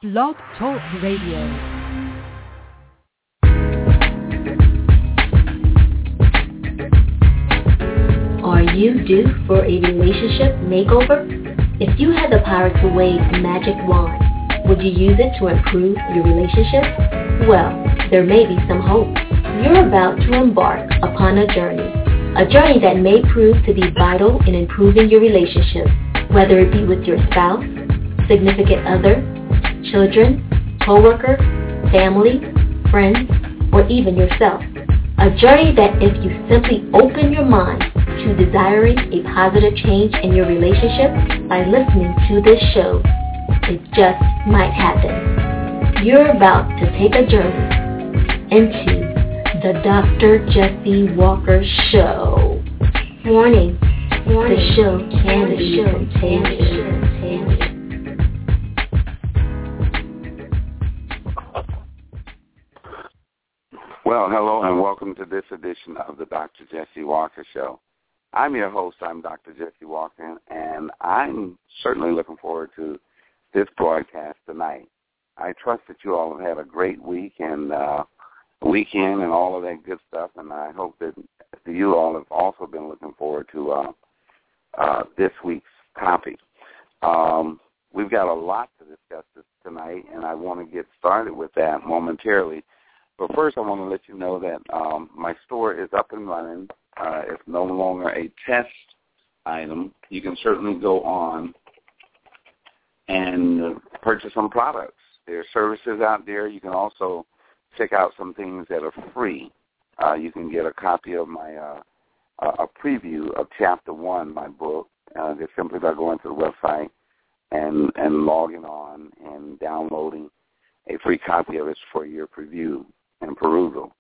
Blog Talk Radio. Are you due for a relationship makeover? If you had the power to wave a magic wand, would you use it to improve your relationship? Well, there may be some hope. You're about to embark upon a journey that may prove to be vital in improving your relationship, whether it be with your spouse, significant other, children, co-worker, family, friends, or even yourself. A journey that if you simply open your mind to desiring a positive change in your relationship by listening to this show, it just might happen. You're about to take a journey into the Dr. Jesse Walker Show. Warning, the show can be contagious. Well, hello and welcome to this edition of the Dr. Jesse Walker Show. I'm your host. I'm Dr. Jesse Walker, and I'm certainly looking forward to this broadcast tonight. I trust that you all have had a great week and weekend and all of that good stuff, and I hope that you all have also been looking forward to this week's topic. We've got a lot to discuss tonight, and I want to get started with that momentarily. But first, I want to let you know that my store is up and running. It's no longer a test item. You can certainly go on and purchase some products. There are services out there. You can also check out some things that are free. You can get a copy of my a preview of Chapter 1, my book, just simply by going to the website and logging on and downloading a free copy of it for your preview and perusal.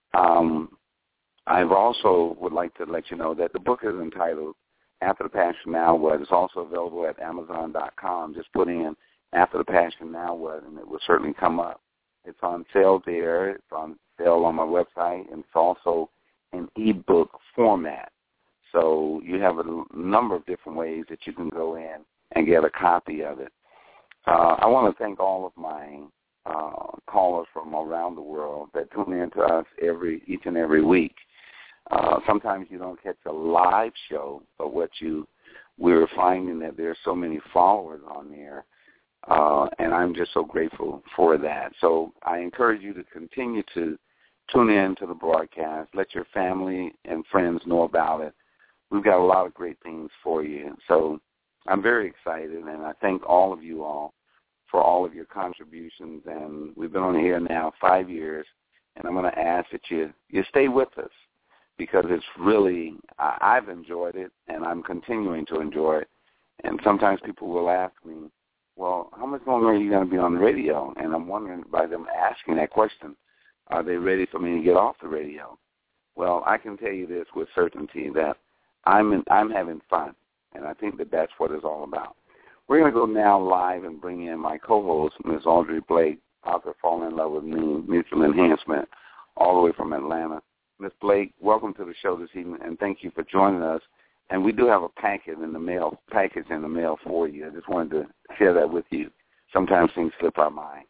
I've also would like to let you know that the book is entitled After the Passion, Now What? It's also available at Amazon.com. Just put in After the Passion, Now What, and it will certainly come up. It's on sale there. It's on sale on my website, and it's also in ebook format. So you have a number of different ways that you can go in and get a copy of it. I want to thank all of my callers from around the world that tune in to us each and every week. Sometimes you don't catch a live show, but we're finding that there are so many followers on there, and I'm just so grateful for that. So I encourage you to continue to tune in to the broadcast. Let your family and friends know about it. We've got a lot of great things for you. So I'm very excited, and I thank all of you all for all of your contributions. And we've been on here now 5 years, and I'm going to ask that you stay with us, because it's really, I've enjoyed it, and I'm continuing to enjoy it. And sometimes people will ask me, well, how much longer are you going to be on the radio? And I'm wondering, by them asking that question, are they ready for me to get off the radio? Well, I can tell you this with certainty, that I'm having fun, and I think that that's what it's all about. We're going to go now live and bring in my co-host, Ms. Audrey Blake, author of Falling in Love with Me, Mutual Enhancement, all the way from Atlanta. Ms. Blake, welcome to the show this evening, and thank you for joining us. And we do have a package in the mail for you. I just wanted to share that with you. Sometimes things slip our mind.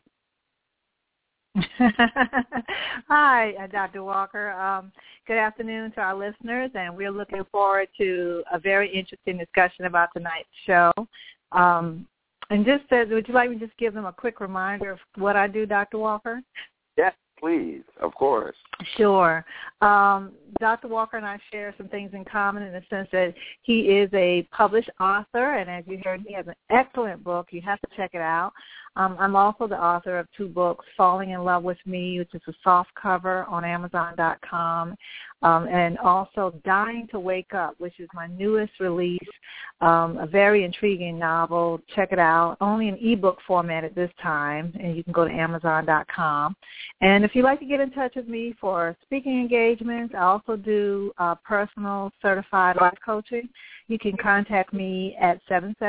Hi, Dr. Walker. Good afternoon to our listeners, and we're looking forward to a very interesting discussion about tonight's show. And just would you like me to just give them a quick reminder of what I do, Dr. Walker? Yes, please, of course. Sure. Dr. Walker and I share some things in common in the sense that he is a published author, and as you heard, he has an excellent book. You have to check it out. I'm also the author of 2 books, Falling in Love with Me, which is a soft cover on Amazon.com, and also Dying to Wake Up, which is my newest release, a very intriguing novel. Check it out. Only in ebook format at this time, and you can go to Amazon.com. And if you'd like to get in touch with me for speaking engagements, I also do personal certified life coaching. You can contact me at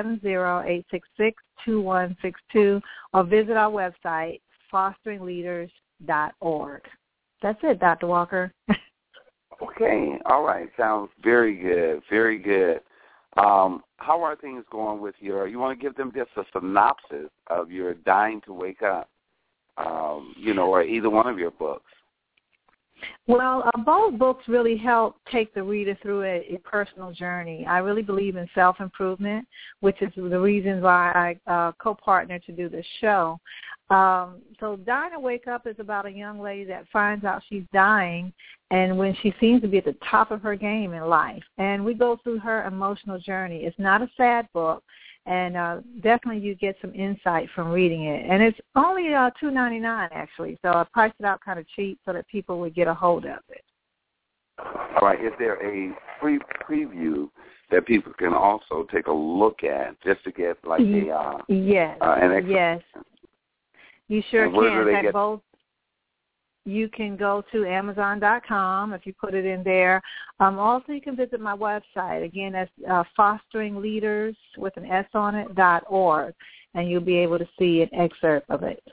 770-866-2162 or visit our website, fosteringleaders.org. That's it, Dr. Walker. Okay. All right. Sounds very good. Very good. How are things going with you want to give them just a synopsis of your Dying to Wake Up, or either one of your books? Well, both books really help take the reader through a personal journey. I really believe in self-improvement, which is the reason why I co-partnered to do this show. So Dying to Wake Up is about a young lady that finds out she's dying, and when she seems to be at the top of her game in life. And we go through her emotional journey. It's not a sad book, and definitely you get some insight from reading it. And it's only $2.99 actually, so I priced it out kind of cheap so that people would get a hold of it. All right. Is there a free preview that people can also take a look at just to get like a yes, yes, you sure can. In fact, both. You can go to Amazon.com if you put it in there. Also, you can visit my website. Again, that's fosteringleaders with an S on it.org, and you'll be able to see an excerpt of it.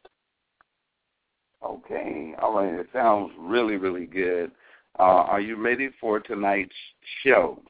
Okay. All right. It sounds really, really good. Are you ready for tonight's show?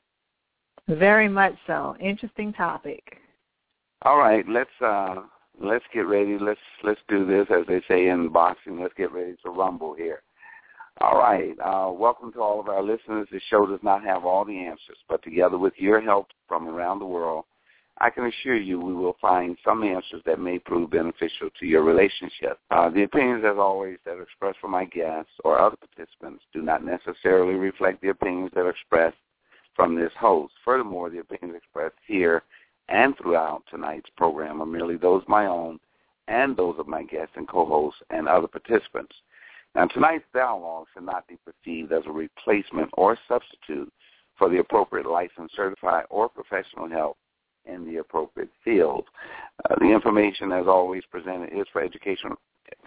Very much so. Interesting topic. All right. Let's get ready. Let's do this, as they say in boxing. Let's get ready to rumble here. All right. Welcome to all of our listeners. This show does not have all the answers, but together with your help from around the world, I can assure you we will find some answers that may prove beneficial to your relationship. The opinions, as always, that are expressed from my guests or other participants do not necessarily reflect the opinions that are expressed from this host. Furthermore, the opinions expressed here and throughout tonight's program are merely those of my own and those of my guests and co-hosts and other participants. Now, tonight's dialogue should not be perceived as a replacement or substitute for the appropriate licensed, certified, or professional help in the appropriate field. The information, as always, presented is for educational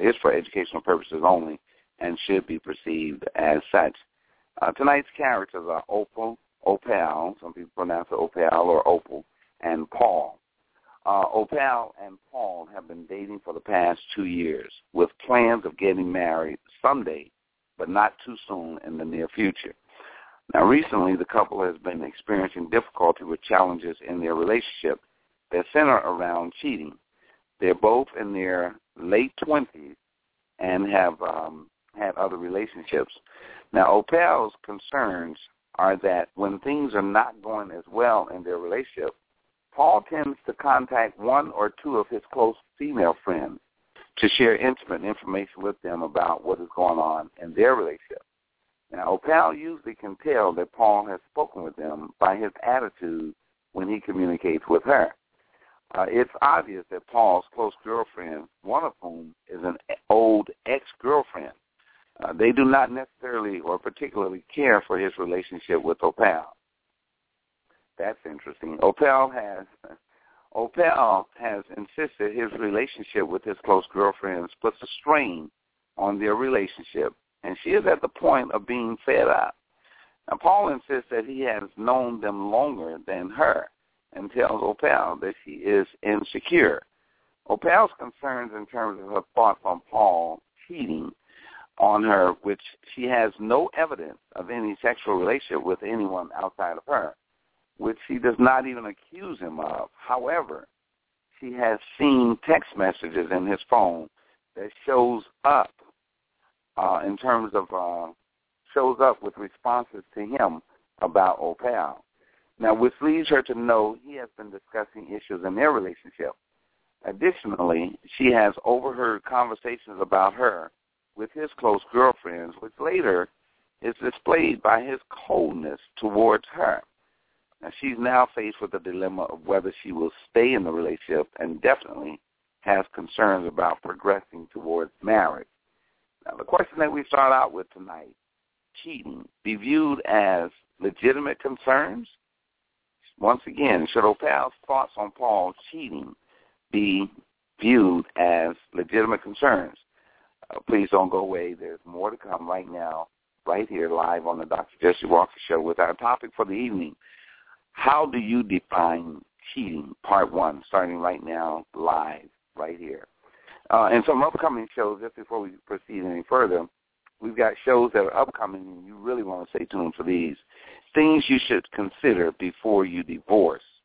purposes only and should be perceived as such. Tonight's characters are Opal, some people pronounce it Opal or Opal, and Paul. Opal and Paul have been dating for the past 2 years with plans of getting married someday, but not too soon in the near future. Now, recently, the couple has been experiencing difficulty with challenges in their relationship that center around cheating. They're both in their late 20s and have had other relationships. Now, Opal's concerns are that when things are not going as well in their relationship, Paul tends to contact one or two of his close female friends to share intimate information with them about what is going on in their relationship. Now, Opal usually can tell that Paul has spoken with them by his attitude when he communicates with her. It's obvious that Paul's close girlfriend, one of whom is an old ex-girlfriend, they do not necessarily or particularly care for his relationship with Opal. That's interesting. Opal has insisted his relationship with his close girlfriends puts a strain on their relationship, and she is at the point of being fed up. Now, Paul insists that he has known them longer than her and tells Opal that she is insecure. Opal's concerns in terms of her thoughts on Paul cheating on her, which she has no evidence of any sexual relationship with anyone outside of her, which she does not even accuse him of. However, she has seen text messages in his phone that shows up with responses to him about Opal. Now, which leads her to know he has been discussing issues in their relationship. Additionally, she has overheard conversations about her with his close girlfriends, which later is displayed by his coldness towards her. Now, she's now faced with the dilemma of whether she will stay in the relationship and definitely has concerns about progressing towards marriage. Now, the question that we start out with tonight, cheating, be viewed as legitimate concerns? Once again, should Opal's thoughts on Paul cheating be viewed as legitimate concerns? Please don't go away. There's more to come right now, right here, live on the Dr. Jesse Walker Show with our topic for the evening. How do you define cheating? Part 1, starting right now, live, right here. And some upcoming shows, just before we proceed any further, we've got shows that are upcoming, and you really want to stay tuned for these. Things you should consider before you divorce.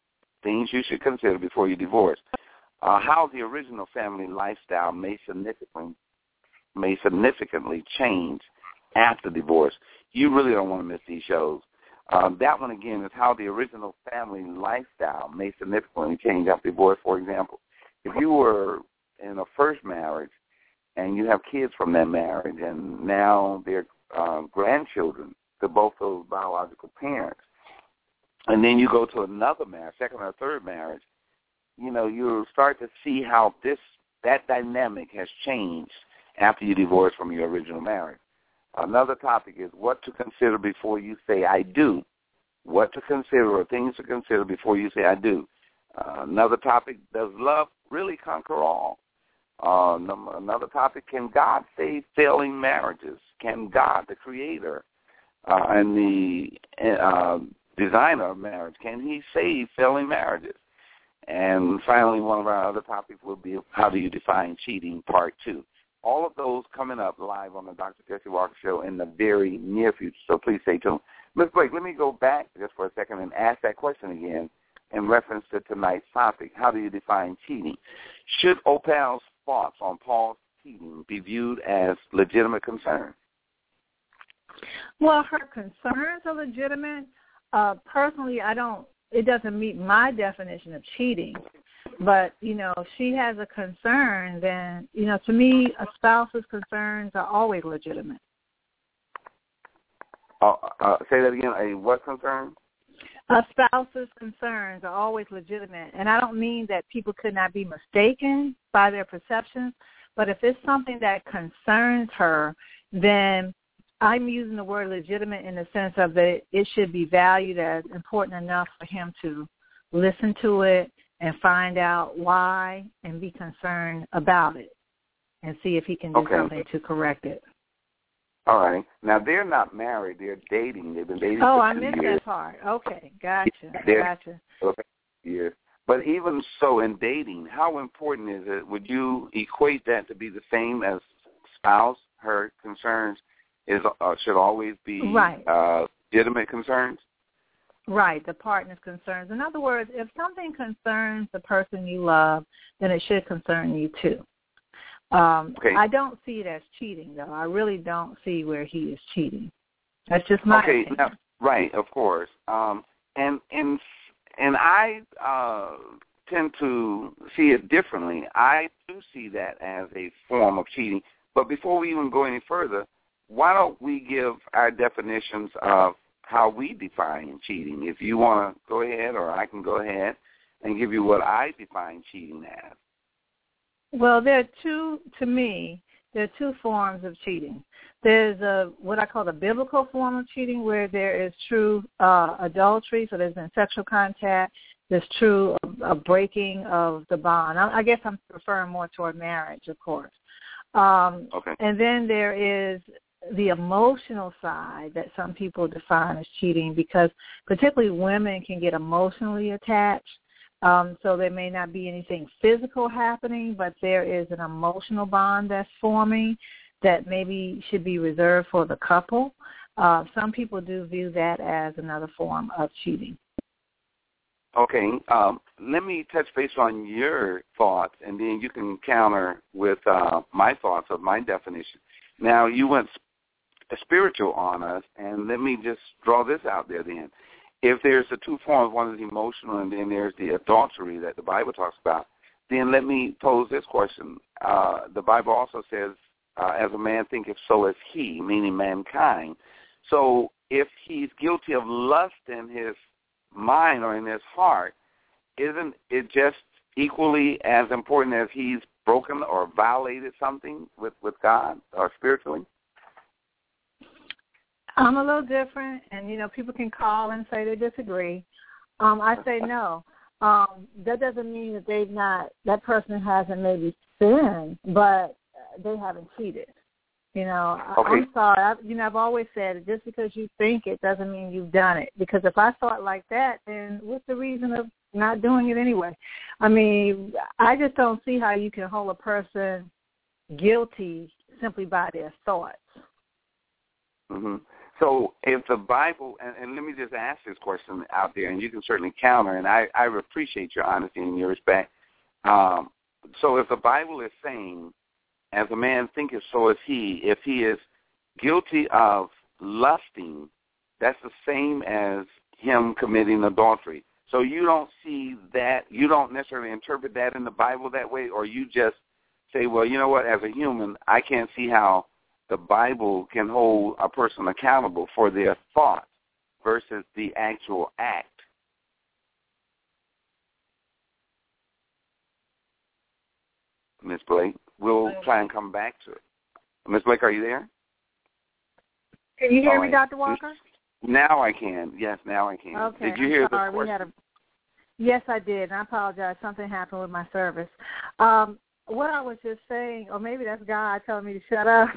things you should consider before you divorce. How the original family lifestyle may significantly change after divorce. You really don't want to miss these shows. That one, again, is how the original family lifestyle may significantly change after divorce. For example, if you were in a first marriage and you have kids from that marriage and now they're grandchildren to both those biological parents, and then you go to another marriage, second or third marriage, you'll start to see how that dynamic has changed after you divorce from your original marriage. Another topic is what to consider before you say I do. What to consider or things to consider before you say I do. Another topic, does love really conquer all? Another topic, can God save failing marriages? Can God, the creator and the designer of marriage, can he save failing marriages? And finally, one of our other topics will be how do you define cheating, part 2. All of those coming up live on the Dr. Jesse Walker Show in the very near future, so please stay tuned. Ms. Blake, let me go back just for a second and ask that question again in reference to tonight's topic. How do you define cheating? Should Opal's thoughts on Paul's cheating be viewed as legitimate concern? Well, her concerns are legitimate. Personally, it doesn't meet my definition of cheating. But, if she has a concern, then, to me, a spouse's concerns are always legitimate. Say that again. A what concern? A spouse's concerns are always legitimate. And I don't mean that people could not be mistaken by their perceptions, but if it's something that concerns her, then I'm using the word legitimate in the sense of that it should be valued as important enough for him to listen to it and find out why and be concerned about it and see if he can do something to correct it. All right. Now, they're not married. They're dating. They've been dating for 2 years. Oh, I missed that part. Okay, gotcha. Yes. But even so, in dating, how important is it? Would you equate that to be the same as spouse? Her concerns should always be legitimate concerns? Right, the partner's concerns. In other words, if something concerns the person you love, then it should concern you too. I don't see it as cheating, though. I really don't see where he is cheating. That's just my opinion. Now, right, of course. And I tend to see it differently. I do see that as a form of cheating. But before we even go any further, why don't we give our definitions of how we define cheating? If you want to go ahead, or I can go ahead and give you what I define cheating as. Well, there are two forms of cheating. There's what I call the biblical form of cheating, where there is true adultery, so there's been sexual contact. There's true a breaking of the bond. I guess I'm referring more toward marriage, of course. And then there is the emotional side that some people define as cheating, because particularly women can get emotionally attached. So there may not be anything physical happening, but there is an emotional bond that's forming that maybe should be reserved for the couple. Some people do view that as another form of cheating. Okay. Let me touch base on your thoughts, and then you can counter with my thoughts of my definition. Now, you went spiritual on us, and let me just draw this out there then. If there's the two forms, one is emotional and then there's the adultery that the Bible talks about, then let me pose this question. The Bible also says, as a man thinketh, so is he, meaning mankind. So if he's guilty of lust in his mind or in his heart, isn't it just equally as important as he's broken or violated something with God or spiritually? I'm a little different, and, people can call and say they disagree. I say no. That doesn't mean that that person hasn't maybe sinned, but they haven't cheated. Okay. I'm sorry. I've always said just because you think it doesn't mean you've done it. Because if I thought like that, then what's the reason of not doing it anyway? I mean, I just don't see how you can hold a person guilty simply by their thoughts. Mm-hmm. So if the Bible, and let me just ask this question out there, and you can certainly counter, and I appreciate your honesty and your respect. So if the Bible is saying, as a man thinketh, so is he, if he is guilty of lusting, that's the same as him committing adultery. So you don't see that, you don't necessarily interpret that in the Bible that way, or you just say, well, you know what, as a human, I can't see how the Bible can hold a person accountable for their thoughts versus the actual act. Ms. Blake, we'll try and come back to it. Ms. Blake, are you there? Can you hear me, Dr. Walker? Now I can. Yes, now I can. Okay. Did you hear the question? Yes, I did, and I apologize. Something happened with my service. What I was just saying, or maybe that's God telling me to shut up,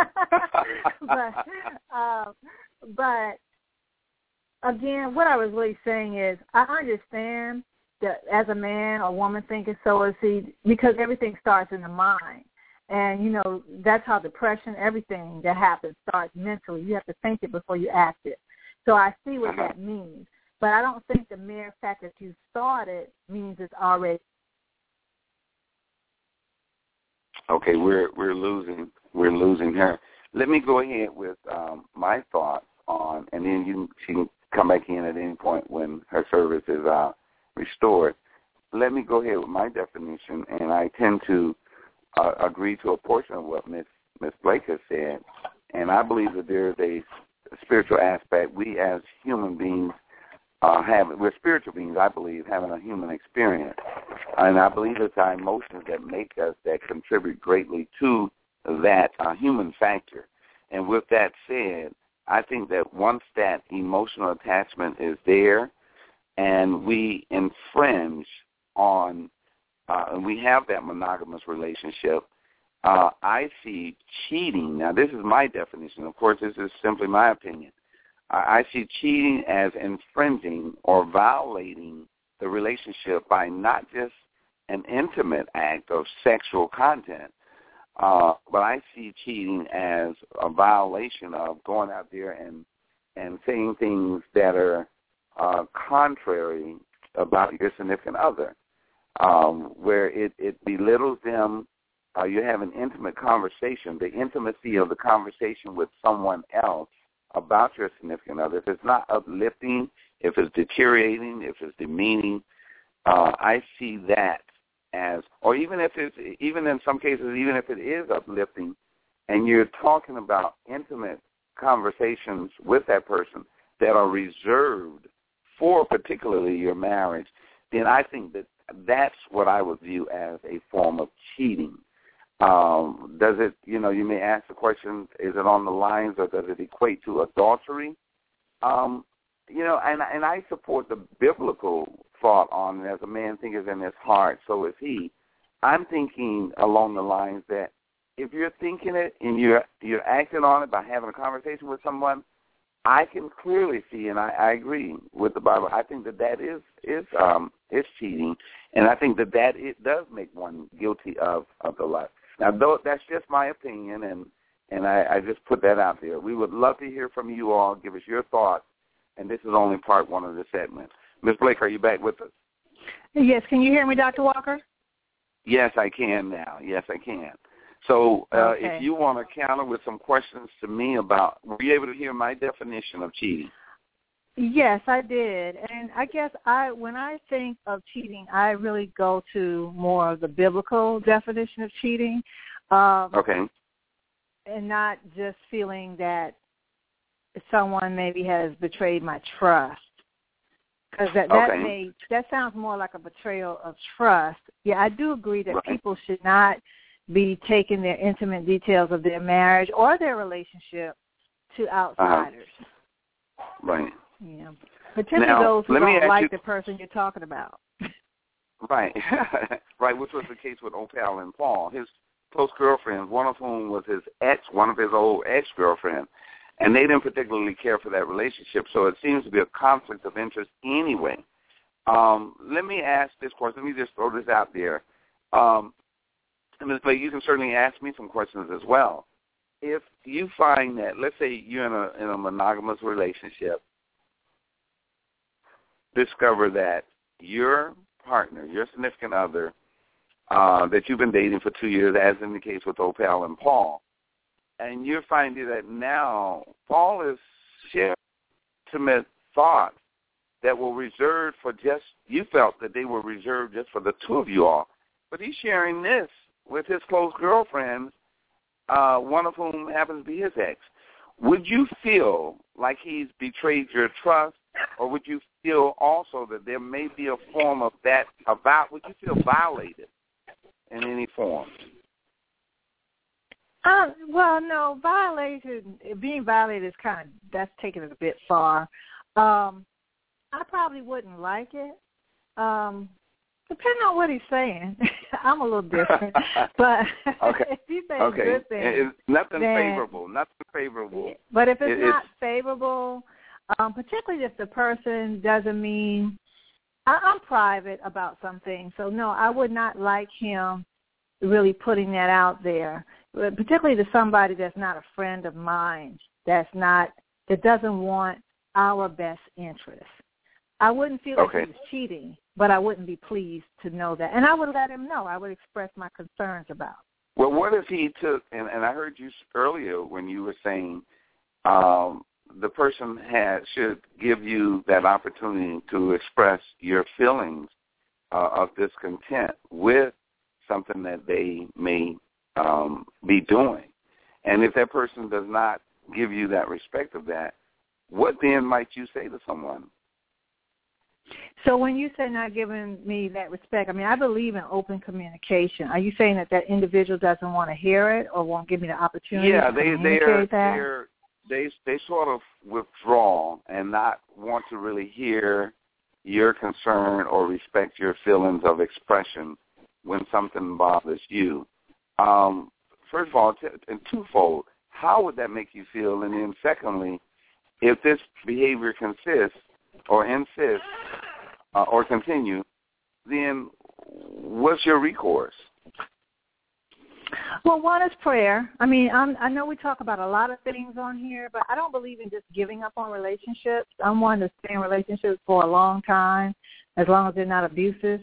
but again, what I was really saying is I understand that as a man or woman thinking so is he, because everything starts in the mind. And, you know, that's how depression, everything that happens starts mentally. You have to think it before you act it. So I see what that means. But I don't think the mere fact that you started means it's already. Okay, we're losing her. Let me go ahead with my thoughts on, and then she can come back in at any point when her service is restored. Let me go ahead with my definition, and I tend to agree to a portion of what Ms. Blake has said, and I believe that there is a spiritual aspect. We as human beings we're spiritual beings, I believe, having a human experience. And I believe it's our emotions that make us, that contribute greatly to that human factor. And with that said, I think that once that emotional attachment is there and we infringe on, and we have that monogamous relationship, I see cheating. Now, this is my definition. Of course, this is simply my opinion. I see cheating as infringing or violating the relationship by not just an intimate act of sexual content, but I see cheating as a violation of going out there and saying things that are contrary about your significant other, where it belittles them. You have an intimate conversation, the intimacy of the conversation with someone else about your significant other. If it's not uplifting, if it's deteriorating, if it's demeaning, I see that as, or even in some cases, even if it is uplifting, and you're talking about intimate conversations with that person that are reserved for particularly your marriage, then I think that that's what I would view as a form of cheating. Does it, you may ask the question, is it on the lines or does it equate to adultery? And I support the biblical thought on, as a man thinketh in his heart, so is he. I'm thinking along the lines that if you're thinking it and you're acting on it by having a conversation with someone, I can clearly see, and I agree with the Bible, I think that is cheating, and I think that it does make one guilty of the lust. Now, that's just my opinion, and I just put that out there. We would love to hear from you all. Give us your thoughts, and this is only part one of the segment. Ms. Blake, are you back with us? Yes. Can you hear me, Dr. Walker? Yes, I can now. Yes, I can. So okay. If you want to counter with some questions to me about, were you able to hear my definition of cheating? Yes, I did. And I guess when I think of cheating, I really go to more of the biblical definition of cheating. Okay. And not just feeling that someone maybe has betrayed my trust. Because that sounds more like a betrayal of trust. Yeah, I do agree that people should not be taking their intimate details of their marriage or their relationship to outsiders. Right. Yeah. Particularly those who don't like the person you're talking about. Right. Right, which was the case with Opal and Paul. His close girlfriends, one of whom was one of his old ex-girlfriends, and they didn't particularly care for that relationship, so it seems to be a conflict of interest anyway. Let me ask this question. Let me just throw this out there. Ms. Blake, you can certainly ask me some questions as well. if you find that, let's say you're in a monogamous relationship, discover that your partner, your significant other, that you've been dating for 2 years, as in the case with Opal and Paul, and you're finding that now Paul is sharing intimate thoughts that were reserved for just, you felt that they were reserved just for the two of you all, but he's sharing this with his close girlfriends, one of whom happens to be his ex. Would you feel like he's betrayed your trust, or would you feel also that there may be a form of that, would you feel violated in any form? Well, no, being violated is that's taking it a bit far. I probably wouldn't like it. Depending on what he's saying. I'm a little different. But okay. If he's saying good things. It's nothing favorable. But if it's not favorable, particularly if the person doesn't mean, I'm private about some things. So, no, I would not like him really putting that out there, particularly to somebody that's not a friend of mine, that doesn't want our best interest. I wouldn't feel like he was cheating, but I wouldn't be pleased to know that. And I would let him know. I would express my concerns about it. Well, what if he took, and I heard you earlier when you were saying the person should give you that opportunity to express your feelings of discontent with something that they may be doing. And if that person does not give you that respect of that, what then might you say to someone? So when you say not giving me that respect, I mean, I believe in open communication. Are you saying that individual doesn't want to hear it or won't give me the opportunity to communicate that? They sort of withdraw and not want to really hear your concern or respect your feelings of expression when something bothers you. First of all, and twofold, how would that make you feel? And then secondly, if this behavior consists or insists or continue, then what's your recourse? Well, one is prayer. I mean, I know we talk about a lot of things on here, but I don't believe in just giving up on relationships. I'm one to stay in relationships for a long time, as long as they're not abusive.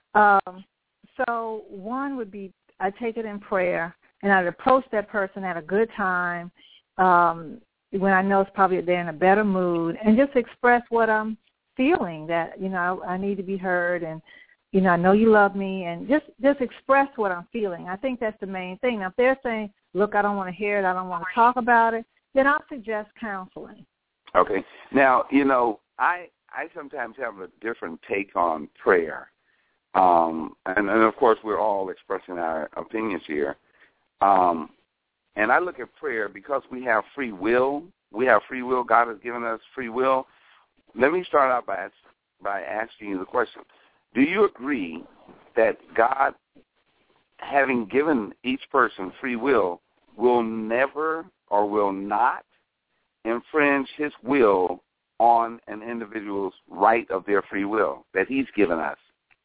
So one would be I take it in prayer, and I'd approach that person at a good time when I know it's probably they're in a better mood, and just express what I'm feeling, that, I need to be heard, and, I know you love me, and just express what I'm feeling. I think that's the main thing. Now, if they're saying, look, I don't want to hear it, I don't want to talk about it, then I'll suggest counseling. Okay. Now, I sometimes have a different take on prayer. And of course, we're all expressing our opinions here. And I look at prayer because we have free will. We have free will. God has given us free will. Let me start out by asking you the question. Do you agree that God, having given each person free will never or will not infringe his will on an individual's right of their free will that he's given us?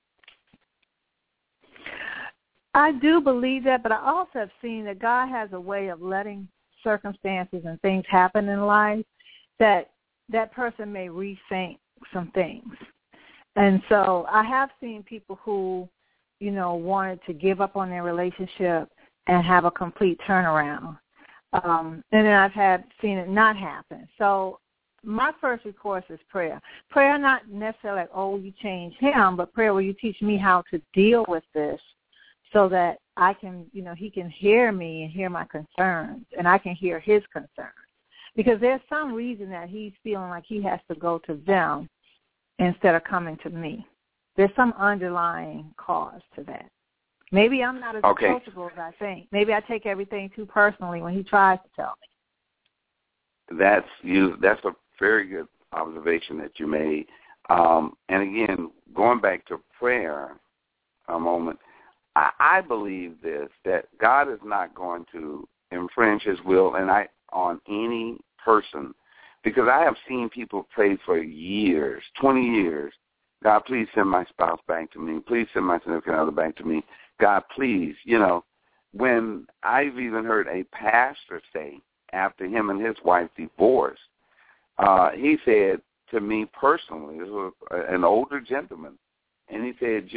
I do believe that, but I also have seen that God has a way of letting circumstances and things happen in life that person may rethink some things. And so I have seen people who, wanted to give up on their relationship and have a complete turnaround. And then I've seen it not happen. So my first recourse is prayer. Prayer not necessarily like, oh, you change him, but prayer where you teach me how to deal with this so that I can, he can hear me and hear my concerns, and I can hear his concerns. Because there's some reason that he's feeling like he has to go to them instead of coming to me. There's some underlying cause to that. Maybe I'm not as approachable as I think. Maybe I take everything too personally when he tries to tell me. That's a very good observation that you made. And again, going back to prayer a moment, I believe this, that God is not going to infringe his will on any person, because I have seen people pray for years, 20 years. God, please send my spouse back to me. Please send my significant other back to me. God, please, when I've even heard a pastor say after him and his wife divorced, he said to me personally, this was an older gentleman, and he said,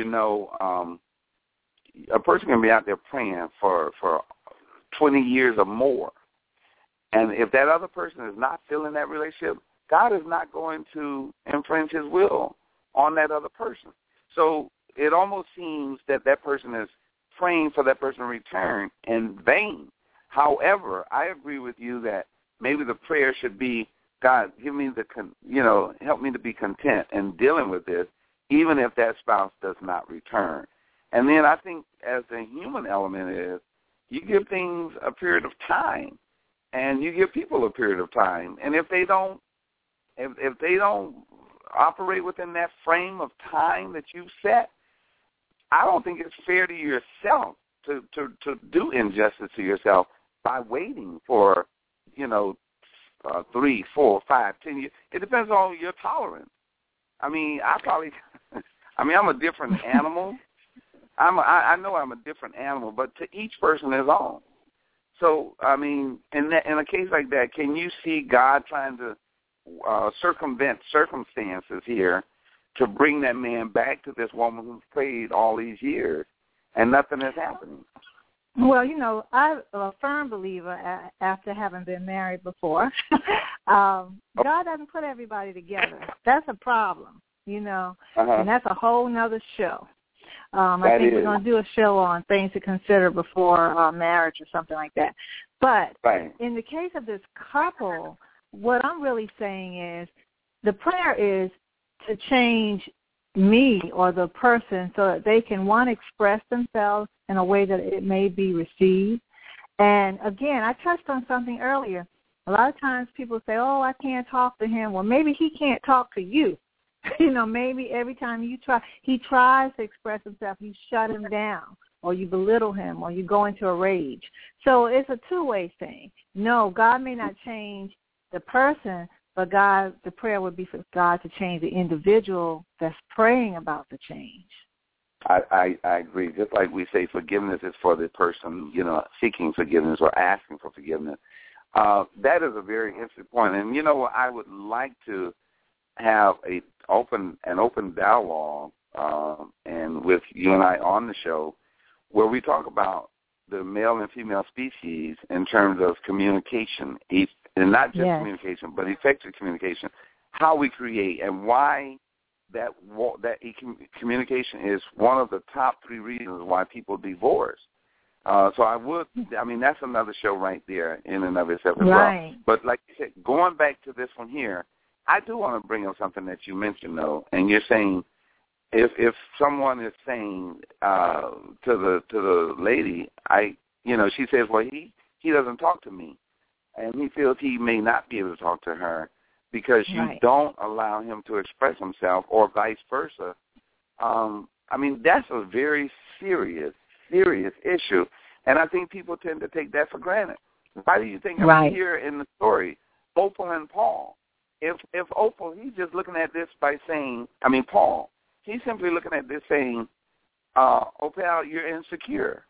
a person can be out there praying for 20 years or more, and if that other person is not feeling that relationship, God is not going to infringe his will on that other person. So it almost seems that that person is praying for that person to return in vain. However, I agree with you that maybe the prayer should be, God, give me help me to be content in dealing with this, even if that spouse does not return. And then I think as the human element is, you give things a period of time, and you give people a period of time. And if they don't operate within that frame of time that you've set, I don't think it's fair to yourself to do injustice to yourself by waiting for, 3, 4, 5, 10 years. It depends on your tolerance. I'm a different animal. I know I'm a different animal, but to each person his own. So, in a case like that, can you see God trying to circumvent circumstances here to bring that man back to this woman who's prayed all these years and nothing is happening? Well, I'm a firm believer after having been married before. God doesn't put everybody together. That's a problem, and that's a whole nother show. I think we're going to do a show on things to consider before marriage or something like that. But in the case of this couple, what I'm really saying is the prayer is to change me or the person so that they can, one, express themselves in a way that it may be received. And, again, I touched on something earlier. A lot of times people say, oh, I can't talk to him. Well, maybe he can't talk to you. Maybe every time he tries to express himself, you shut him down or you belittle him or you go into a rage. So it's a two-way thing. No, God may not change the person, but the prayer would be for God to change the individual that's praying about the change. I agree. Just like we say forgiveness is for the person, seeking forgiveness or asking for forgiveness. That is a very interesting point. And, I would like to have an open dialogue and with you and I on the show where we talk about the male and female species in terms of communication, and not just communication, but effective communication, how we create and why that communication is one of the top 3 reasons why people divorce. So that's another show right there in and of itself as well. But like you said, going back to this one here, I do want to bring up something that you mentioned, though, and you're saying if someone is saying to the lady, she says, well, he doesn't talk to me, and he feels he may not be able to talk to her because you don't allow him to express himself, or vice versa. That's a very serious issue, and I think people tend to take that for granted. Why do you think here in the story, Opal and Paul? If Opal, he's just looking at this by saying, Paul, he's simply looking at this saying, Opal, you're insecure.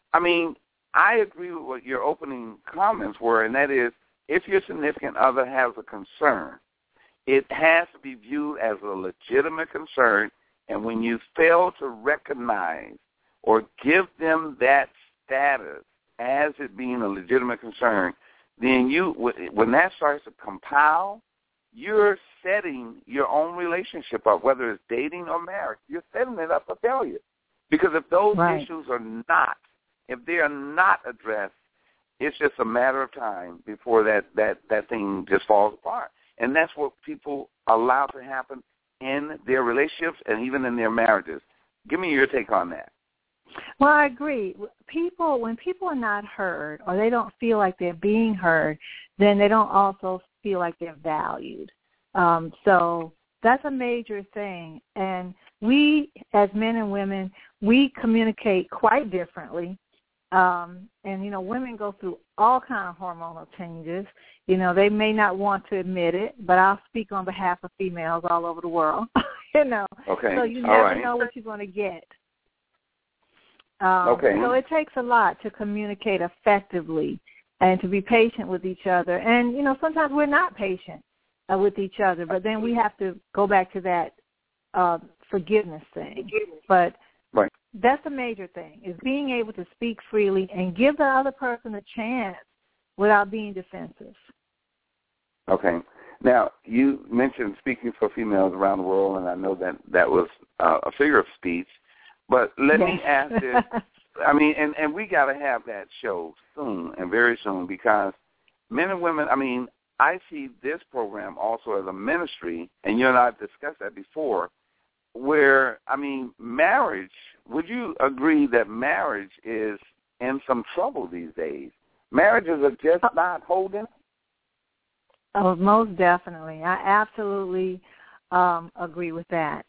I agree with what your opening comments were, and that is, if your significant other has a concern, it has to be viewed as a legitimate concern, and when you fail to recognize or give them that status as it being a legitimate concern, then when that starts to compile, you're setting your own relationship up, whether it's dating or marriage. You're setting it up for failure. Because if those issues are not addressed, it's just a matter of time before that thing just falls apart. And that's what people allow to happen in their relationships and even in their marriages. Give me your take on that. Well, I agree. When people are not heard or they don't feel like they're being heard, then they don't also feel like they're valued. So that's a major thing. And we, as men and women, we communicate quite differently. Women go through all kind of hormonal changes. They may not want to admit it, but I'll speak on behalf of females all over the world. Okay. So you never know what you're going to get. Okay. So it takes a lot to communicate effectively and to be patient with each other. And, you know, sometimes we're not patient with each other, but then we have to go back to that forgiveness thing. But right. That's a major thing, is being able to speak freely and give the other person a chance without being defensive. Okay. Now, you mentioned speaking for females around the world, and I know that was a figure of speech. But let me ask this. I mean, and we got to have that show soon and very soon, because men and women, I mean, I see this program also as a ministry, and you and I have discussed that before, where, I mean, marriage, would you agree that marriage is in some trouble these days? Marriages are just not holding? Oh, most definitely. I absolutely agree with that,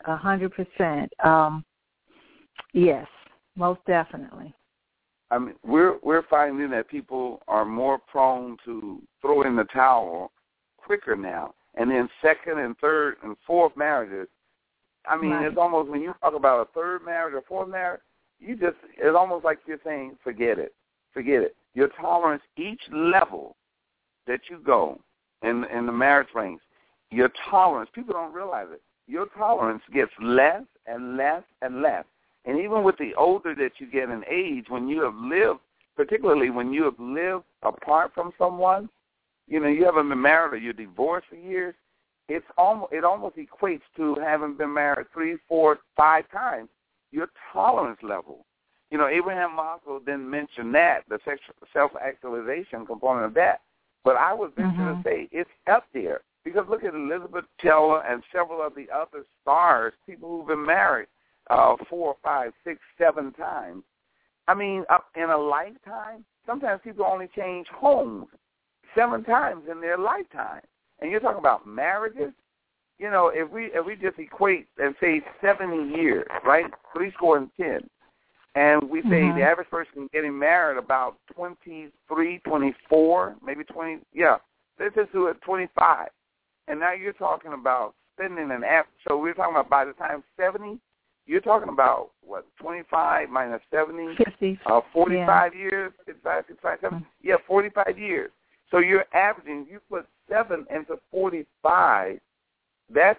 100%. Yes, most definitely. I mean, we're finding that people are more prone to throw in the towel quicker now. And then second and third and fourth marriages, I mean, right. It's almost, when you talk about a third marriage or fourth marriage, it's almost like you're saying, forget it. Your tolerance, each level that you go in the marriage ranks, your tolerance, people don't realize it, your tolerance gets less and less and less. And even with the older that you get in age, when you have lived, particularly when you have lived apart from someone, you know, you haven't been married or you're divorced for years, it almost equates to having been married 3, 4, 5 times. Your tolerance level. You know, Abraham Maslow didn't mention that, the self-actualization component of that. But I would venture to say it's up there. Because look at Elizabeth Taylor and several of the other stars, people who've been married 4, 5, 6, 7 times. I mean, up in a lifetime, sometimes people only change homes 7 times in their lifetime. And you're talking about marriages? You know, if we just equate and say 70 years, right, 70, and we say the average person getting married about 23, 24, maybe 20, let's just do it 25. And now you're talking about spending an average, so we're talking about by the time 70, you're talking about, what, 25 minus 70? 50. 45 years, 55, 70? Yeah, 45 years. So you're averaging, you put 7 into 45, that's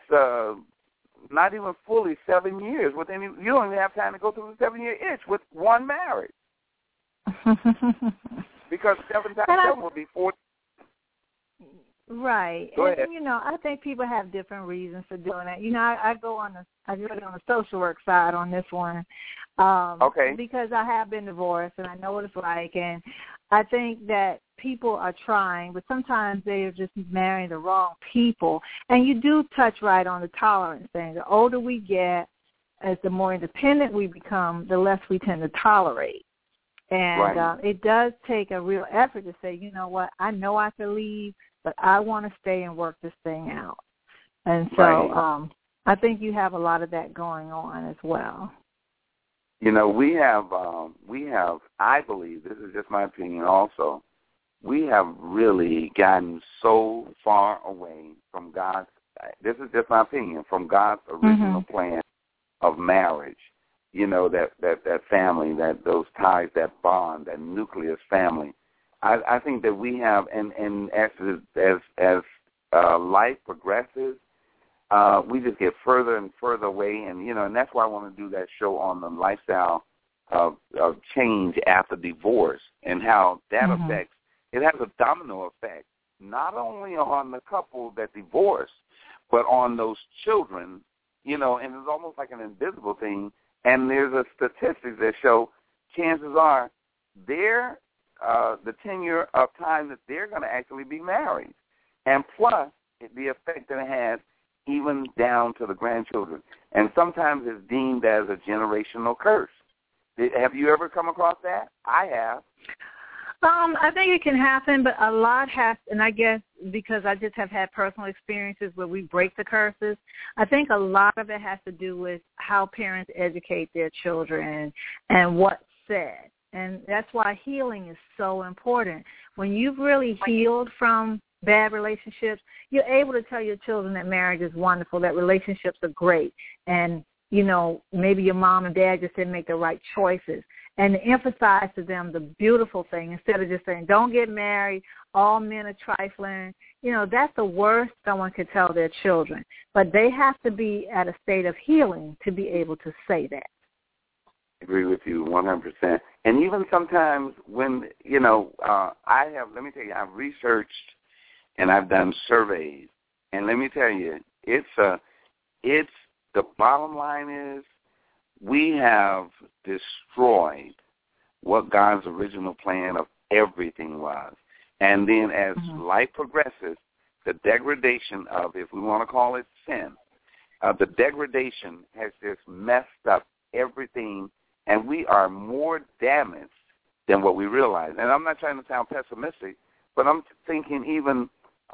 not even fully 7 years. You don't even have time to go through the 7-year itch with one marriage. Because 7 times 7 would be 40. Right. And, you know, I think people have different reasons for doing that. You know, I go on the social work side on this one. Because I have been divorced and I know what it's like, and I think that people are trying, but sometimes they are just marrying the wrong people. And you do touch right on the tolerance thing. The older we get, as the more independent we become, the less we tend to tolerate. And it does take a real effort to say, you know what, I know I can leave, but I want to stay and work this thing out. And so I think you have a lot of that going on as well. You know, we have, I believe, this is just my opinion also, we have really gotten so far away from God's, this is just my opinion, from God's original plan of marriage. You know, that family, that those ties, that bond, that nucleus family. I think that we have, and as life progresses, we just get further and further away, and you know, and that's why I want to do that show on the lifestyle of change after divorce and how that affects. It has a domino effect, not only on the couple that divorced, but on those children. You know, and it's almost like an invisible thing. And there's a statistics that show chances are the tenure of time that they're going to actually be married, and plus the effect that it has even down to the grandchildren. And sometimes it's deemed as a generational curse. Have you ever come across that? I have. I think it can happen, but a lot has, and I guess because I just have had personal experiences where we break the curses, I think a lot of it has to do with how parents educate their children and what's said. And that's why healing is so important. When you've really healed from bad relationships, you're able to tell your children that marriage is wonderful, that relationships are great, and, you know, maybe your mom and dad just didn't make the right choices. and to emphasize to them the beautiful thing instead of just saying, don't get married, all men are trifling. You know, that's the worst someone could tell their children. But they have to be at a state of healing to be able to say that. I agree with you 100%. And even sometimes when, let me tell you, I've researched and I've done surveys. And let me tell you, the bottom line is we have destroyed what God's original plan of everything was. And then as life progresses, the degradation of, if we want to call it sin, the degradation has just messed up everything, and we are more damaged than what we realize. And I'm not trying to sound pessimistic, but I'm thinking even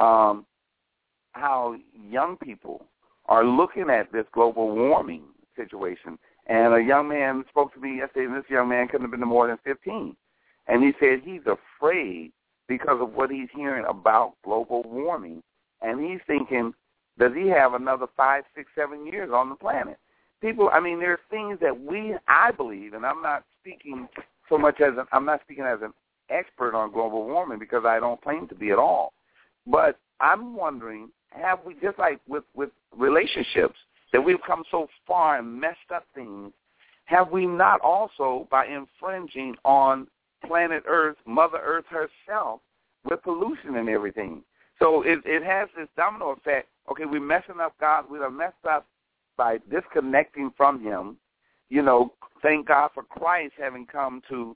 how young people are looking at this global warming situation. And a young man spoke to me yesterday, and this young man couldn't have been more than 15. And he said he's afraid because of what he's hearing about global warming. And he's thinking, does he have another 5, 6, 7 years on the planet? People, I mean, there are things that I believe, and I'm not speaking so much as I'm not speaking as an expert on global warming because I don't claim to be at all. But I'm wondering, have we, just like with relationships, that we've come so far and messed up things, have we not also, by infringing on planet Earth, Mother Earth herself, with pollution and everything? So it has this domino effect. Okay, we're messing up God. We have messed up by disconnecting from him. You know, thank God for Christ having come to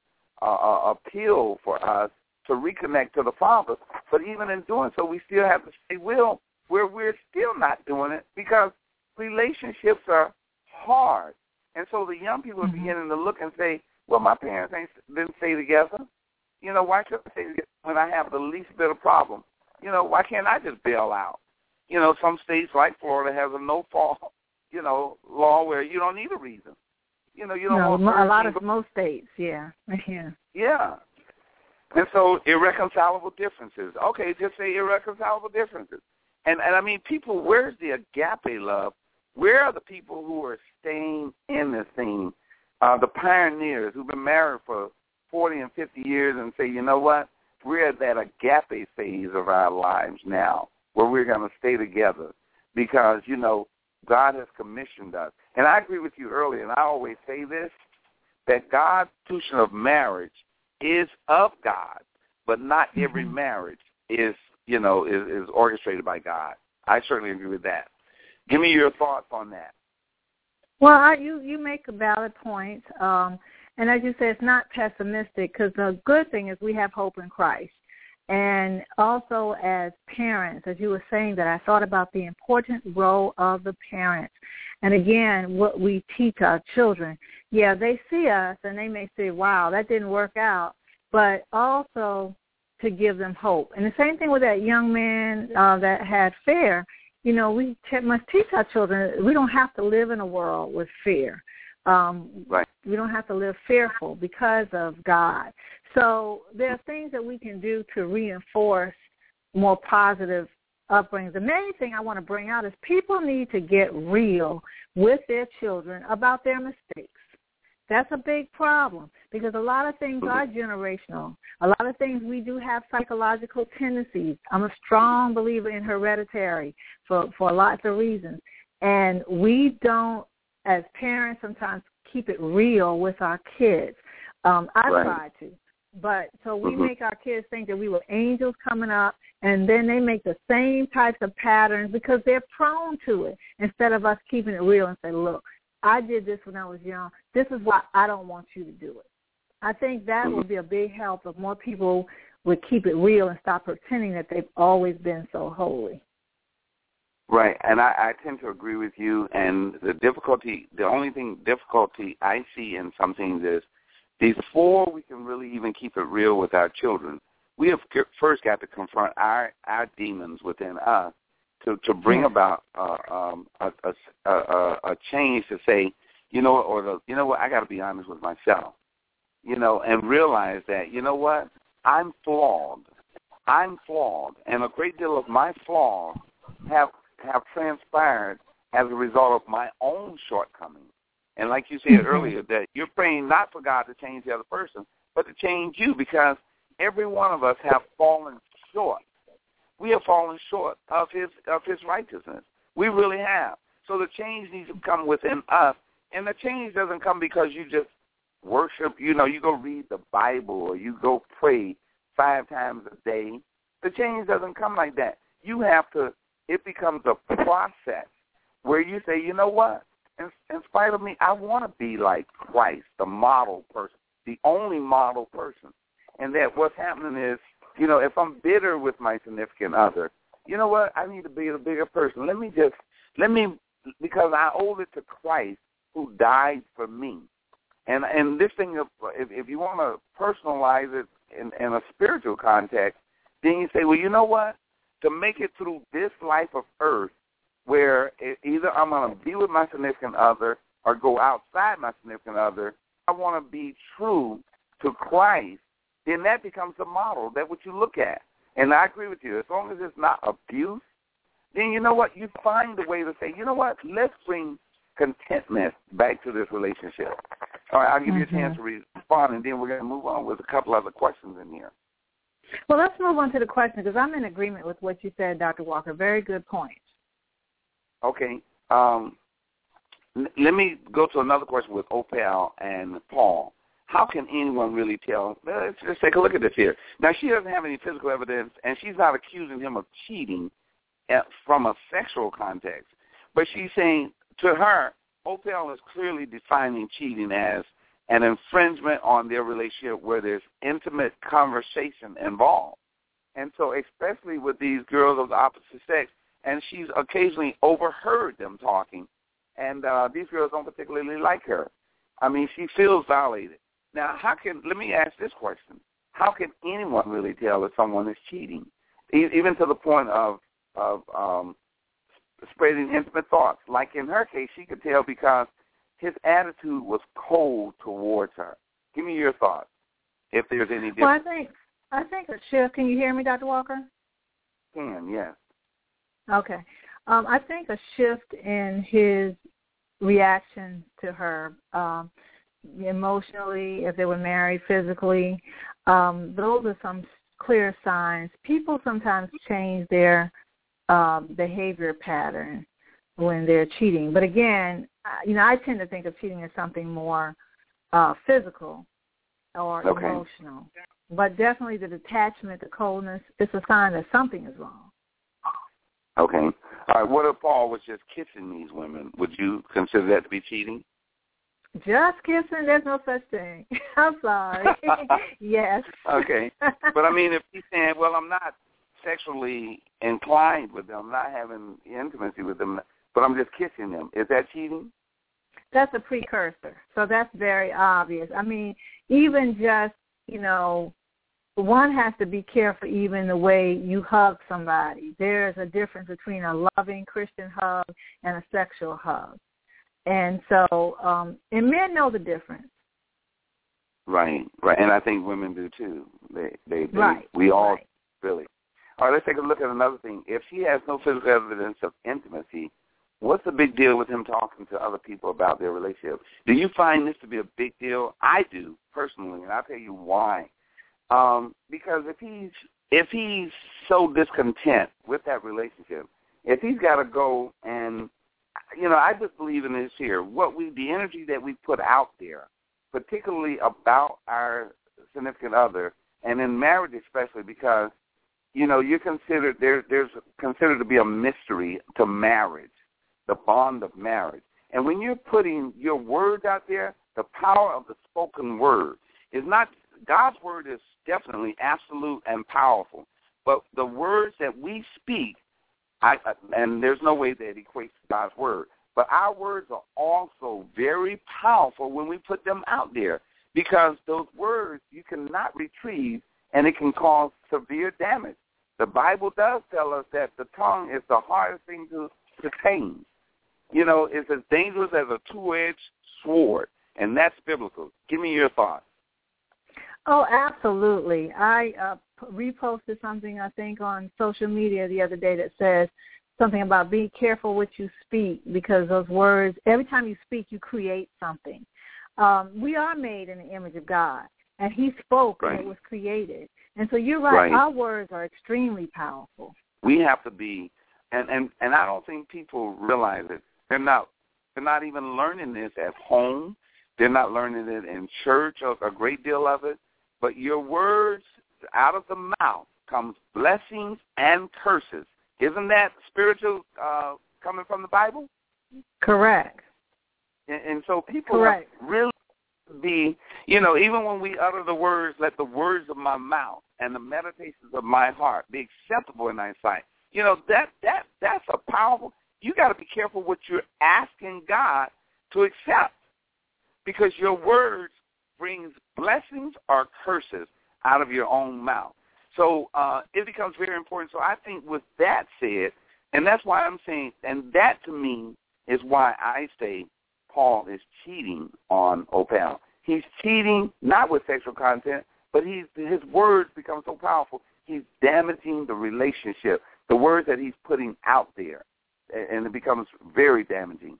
appeal for us to reconnect to the Father. But even in doing so, we still have to say, where we're still not doing it because relationships are hard. And so the young people are beginning to look and say, well, my parents didn't stay together. You know, why should I stay together when I have the least bit of problem? You know, why can't I just bail out? You know, some states like Florida has a no-fault, law where you don't need a reason. You know, you don't want most states, yeah. Yeah. And so irreconcilable differences. Okay, just say irreconcilable differences. And I mean, people, where's the agape love? Where are the people who are staying in this thing? The pioneers who've been married for 40 and 50 years and say, you know what? We're at that agape phase of our lives now where we're going to stay together because, God has commissioned us. And I agree with you earlier, and I always say this, that God's institution of marriage is of God, but not every marriage is orchestrated by God. I certainly agree with that. Give me your thoughts on that. Well, you make a valid point. And as you say, it's not pessimistic because the good thing is we have hope in Christ. And also as parents, as you were saying that, I thought about the important role of the parents. And again, what we teach our children. Yeah, they see us and they may say, wow, that didn't work out. But also to give them hope. And the same thing with that young man that had fear. We must teach our children we don't have to live in a world with fear. Right. We don't have to live fearful because of God. So there are things that we can do to reinforce more positive upbringings. The main thing I want to bring out is people need to get real with their children about their mistakes. That's a big problem because a lot of things are generational. A lot of things we do have psychological tendencies. I'm a strong believer in hereditary for lots of reasons. And we don't, as parents, sometimes keep it real with our kids. I try to. But so we make our kids think that we were angels coming up, and then they make the same types of patterns because they're prone to it, instead of us keeping it real and say, look, I did this when I was young. This is why I don't want you to do it. I think that would be a big help if more people would keep it real and stop pretending that they've always been so holy. Right, and I tend to agree with you. And the only difficulty I see in some things is before we can really even keep it real with our children, we have first got to confront our demons within us to bring about a change to say, what, I got to be honest with myself, and realize that, you know what, I'm flawed, and a great deal of my flaws have transpired as a result of my own shortcomings. And like you said earlier, that you're praying not for God to change the other person, but to change you, because every one of us have fallen short. We have fallen short of his righteousness. We really have. So the change needs to come within us. And the change doesn't come because you just worship, you go read the Bible or you go pray 5 times a day. The change doesn't come like that. You have to, it becomes a process where you say, you know what? In spite of me, I want to be like Christ, the model person, the only model person. And that what's happening is, if I'm bitter with my significant other, you know what? I need to be a bigger person. Because I owe it to Christ who died for me. And this thing, if you want to personalize it in a spiritual context, then you say, well, you know what? To make it through this life of earth, where either I'm going to be with my significant other or go outside my significant other, I want to be true to Christ, then that becomes the model. That's what you look at. And I agree with you. As long as it's not abuse, then you know what? You find a way to say, you know what? Let's bring contentment back to this relationship. All right, I'll give you a chance to respond, and then we're going to move on with a couple other questions in here. Well, let's move on to the question, because I'm in agreement with what you said, Dr. Walker. Very good point. Okay. Let me go to another question with Opal and Paul. How can anyone really tell? Let's just take a look at this here. Now, she doesn't have any physical evidence, and she's not accusing him of cheating from a sexual context. But she's saying, to her, Opal is clearly defining cheating as an infringement on their relationship where there's intimate conversation involved. And so especially with these girls of the opposite sex, and she's occasionally overheard them talking, and these girls don't particularly like her. I mean, she feels violated. Now, let me ask this question. How can anyone really tell if someone is cheating, even to the point of spreading intimate thoughts? Like in her case, she could tell because his attitude was cold towards her. Give me your thoughts, if there's any difference. Well, I think a shift. Can you hear me, Dr. Walker? Yes. Okay. I think a shift in his reaction to her, emotionally, if they were married, physically, those are some clear signs. People sometimes change their behavior pattern when they're cheating. But again, I tend to think of cheating as something more physical or emotional. But definitely the detachment, the coldness, it's a sign that something is wrong. Okay. All right. What if Paul was just kissing these women? Would you consider that to be cheating? Just kissing? There's no such thing. I'm sorry. Yes. Okay. But, I mean, if he's saying, well, I'm not sexually inclined with them, I'm not having intimacy with them, but I'm just kissing them, is that cheating? That's a precursor. So that's very obvious. I mean, even just, one has to be careful even the way you hug somebody. There's a difference between a loving Christian hug and a sexual hug. And so, and men know the difference. Right. And I think women do too. They right. We all right. really. All right, let's take a look at another thing. If she has no physical evidence of intimacy, what's the big deal with him talking to other people about their relationship? Do you find this to be a big deal? I do, personally, and I'll tell you why. Because if he's so discontent with that relationship, if he's got to go and, I just believe in this here, the energy that we put out there, particularly about our significant other, and in marriage especially, because, you're considered, there's considered to be a mystery to marriage, the bond of marriage. And when you're putting your words out there, the power of the spoken word is not, God's word is definitely absolute and powerful, but the words that we speak, and there's no way that equates to God's word, but our words are also very powerful when we put them out there, because those words you cannot retrieve, and it can cause severe damage. The Bible does tell us that the tongue is the hardest thing to tame. It's as dangerous as a two-edged sword, and that's biblical. Give me your thoughts. Oh, absolutely. I reposted something, I think, on social media the other day that says something about be careful what you speak, because those words, every time you speak, you create something. We are made in the image of God, and he spoke and it was created. And so you're right, our words are extremely powerful. We have to be, and I don't think people realize it. They're not even learning this at home. They're not learning it in church, a great deal of it. But your words out of the mouth comes blessings and curses. Isn't that spiritual coming from the Bible? Correct. And so people really be, even when we utter the words, let the words of my mouth and the meditations of my heart be acceptable in thy sight. That's a powerful. You got to be careful what you're asking God to accept, because your words brings blessings or curses out of your own mouth. So it becomes very important. So I think with that said, and that's why I'm saying, and that to me is why I say Paul is cheating on Opal. He's cheating not with sexual content, but his words become so powerful, he's damaging the relationship, the words that he's putting out there, and it becomes very damaging.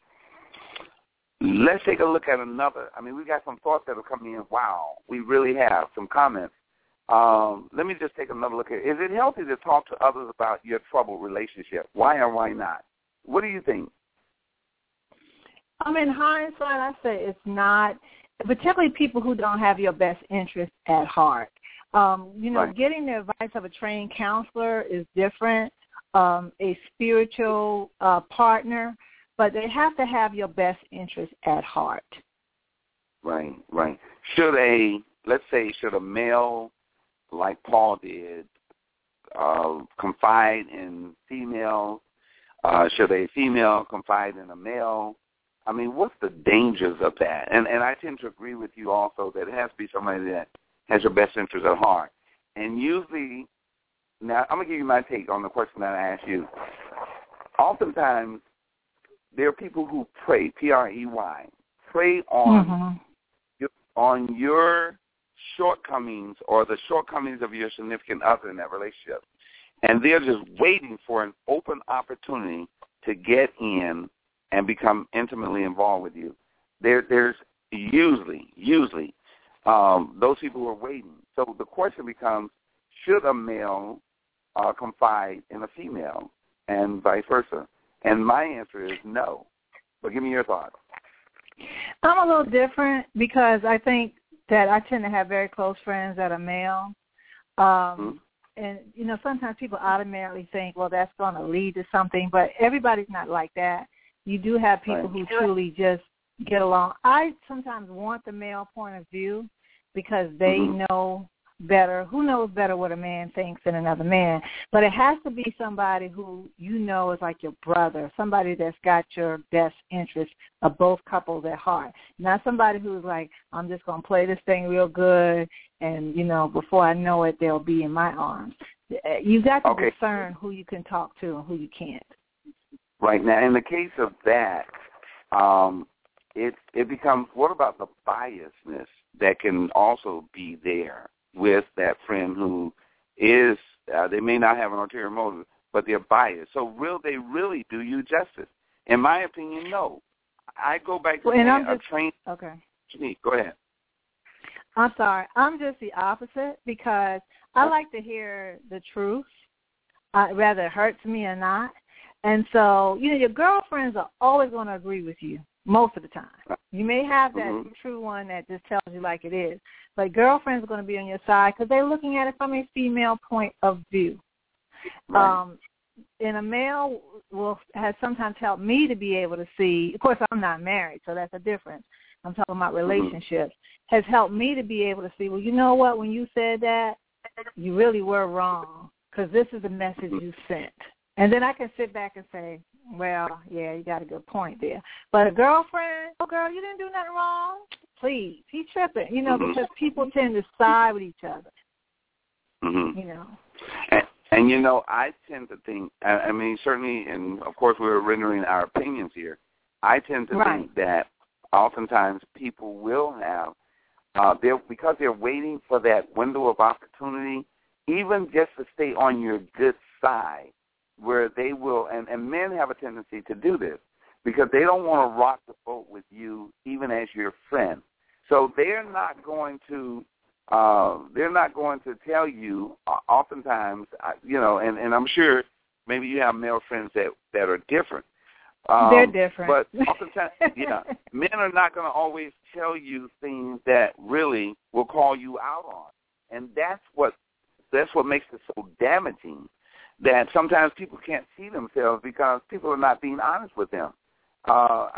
Let's take a look at another. We got some thoughts that are coming in. Wow, we really have some comments. Let me just take another look at it. Is it healthy to talk to others about your troubled relationship? Why or why not? What do you think? In hindsight, I say it's not, particularly people who don't have your best interest at heart. Getting the advice of a trained counselor is different, a spiritual partner, but they have to have your best interest at heart. Right. Should a male, like Paul did, confide in female? Should a female confide in a male? What's the dangers of that? And I tend to agree with you also that it has to be somebody that has your best interest at heart. And usually, now I'm going to give you my take on the question that I asked you. Oftentimes, there are people who pray, P-R-E-Y, pray on your shortcomings or the shortcomings of your significant other in that relationship. And they're just waiting for an open opportunity to get in and become intimately involved with you. There's usually those people who are waiting. So the question becomes, should a male confide in a female and vice versa? And my answer is no. But give me your thoughts. I'm a little different because I think that I tend to have very close friends that are male. And, sometimes people automatically think, well, that's going to lead to something. But everybody's not like that. You do have people who truly just get along. I sometimes want the male point of view because they know better. Who knows better what a man thinks than another man? But it has to be somebody who is like your brother, somebody that's got your best interest of both couples at heart. Not somebody who's like, I'm just going to play this thing real good, and, before I know it, they'll be in my arms. You've got to discern who you can talk to and who you can't. Right. Now, in the case of that, it becomes, what about the biasness that can also be there with that friend who is, they may not have an ulterior motive, but they're biased. So will they really do you justice? In my opinion, no. I go back to a trained. Okay. Go ahead. I'm sorry. I'm just the opposite because I like to hear the truth, whether it hurts me or not. And so, your girlfriends are always going to agree with you most of the time. You may have that true one that just tells you like it is, but girlfriends are going to be on your side because they're looking at it from a female point of view. Right. And a male has sometimes helped me to be able to see, of course, I'm not married, so that's a difference. I'm talking about relationships, has helped me to be able to see, well, you know what, when you said that, you really were wrong because this is the message you sent. And then I can sit back and say, well, yeah, you got a good point there. But a girlfriend, oh, girl, you didn't do nothing wrong. Please, he's tripping, because people tend to side with each other, And, I tend to think, certainly, and of course we're rendering our opinions here, I tend to think that oftentimes people will have, because they're waiting for that window of opportunity, even just to stay on your good side, where they will, and men have a tendency to do this because they don't want to rock the boat with you even as your friend. So they're not going to tell you oftentimes, and I'm sure maybe you have male friends that are different. They're different. But oftentimes, men are not going to always tell you things that really will call you out on. And that's what makes it so damaging, that sometimes people can't see themselves because people are not being honest with them. They're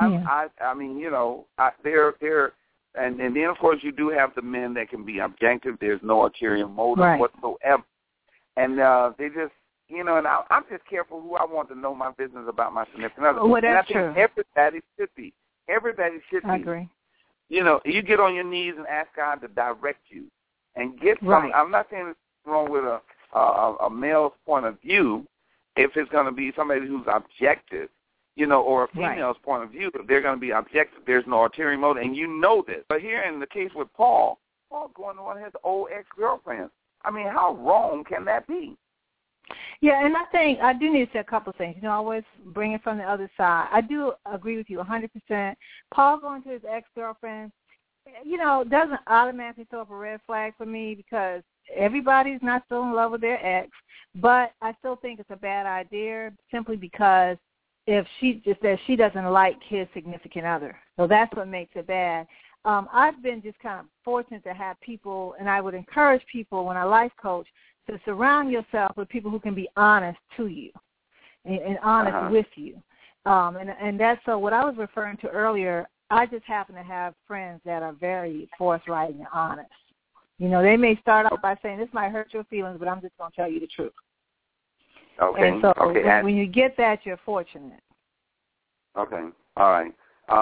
and then of course you do have the men that can be objective. There's no ulterior motive whatsoever, and they just and I'm just careful who I want to know my business about my significant other. Well, that's and I think everybody should be. Everybody should be. I agree. You get on your knees and ask God to direct you and get some. I'm not saying it's wrong with a male's point of view if it's going to be somebody who's objective, or a female's point of view. If they're going to be objective, there's no ulterior motive, and you know this. But here in the case with Paul going on his old ex-girlfriend. I mean, how wrong can that be? Yeah, and I think I do need to say a couple of things. I always bring it from the other side. I do agree with you 100%. Paul going to his ex-girlfriend, doesn't automatically throw up a red flag for me because everybody's not still in love with their ex, but I still think it's a bad idea simply because if she doesn't like his significant other. So that's what makes it bad. I've been just kind of fortunate to have people, and I would encourage people when I life coach to surround yourself with people who can be honest to you and honest with you. And that's so what I was referring to earlier. I just happen to have friends that are very forthright and honest. They may start out by saying, this might hurt your feelings, but I'm just going to tell you the truth. Okay. And so when you get that, you're fortunate. Okay. All right.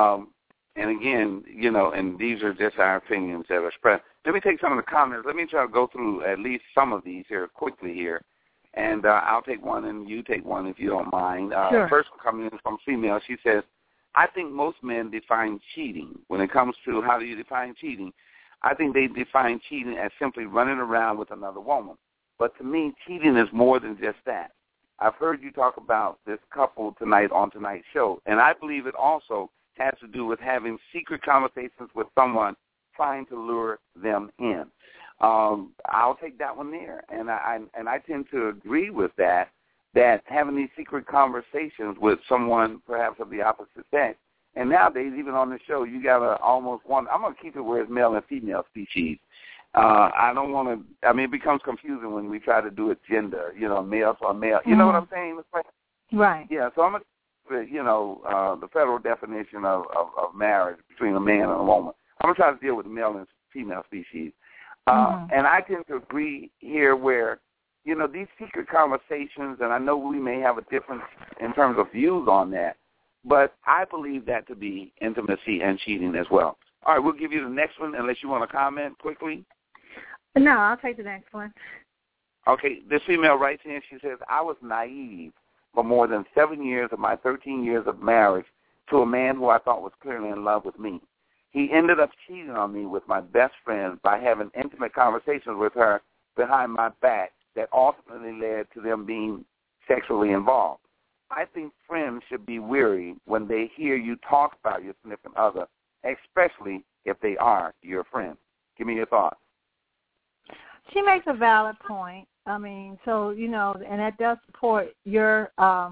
And again, and these are just our opinions that are expressed. Let me take some of the comments. Let me try to go through at least some of these here quickly here. And I'll take one and you take one if you don't mind. Sure. First coming in from female, she says, I think most men define cheating. When it comes to how do you define cheating, I think they define cheating as simply running around with another woman. But to me, cheating is more than just that. I've heard you talk about this couple tonight on tonight's show, and I believe it also has to do with having secret conversations with someone trying to lure them in. I'll take that one there, and I tend to agree with that having these secret conversations with someone perhaps of the opposite sex. And nowadays, even on the show, you got almost one. I'm going to keep it where it's male and female species. I don't want to. I mean, it becomes confusing when we try to do it gender. Male for male. You know what I'm saying? Right. Yeah. So I'm going to, the federal definition of marriage between a man and a woman. I'm going to try to deal with the male and female species. And I tend to agree here where, these secret conversations, and I know we may have a difference in terms of views on that, but I believe that to be intimacy and cheating as well. All right, we'll give you the next one unless you want to comment quickly. No, I'll take the next one. Okay, this female writes in, she says, I was naive for more than 7 years of my 13 years of marriage to a man who I thought was clearly in love with me. He ended up cheating on me with my best friend by having intimate conversations with her behind my back that ultimately led to them being sexually involved. I think friends should be weary when they hear you talk about your significant other, especially if they are your friend. Give me your thoughts. She makes a valid point. I mean, so, and that does support your I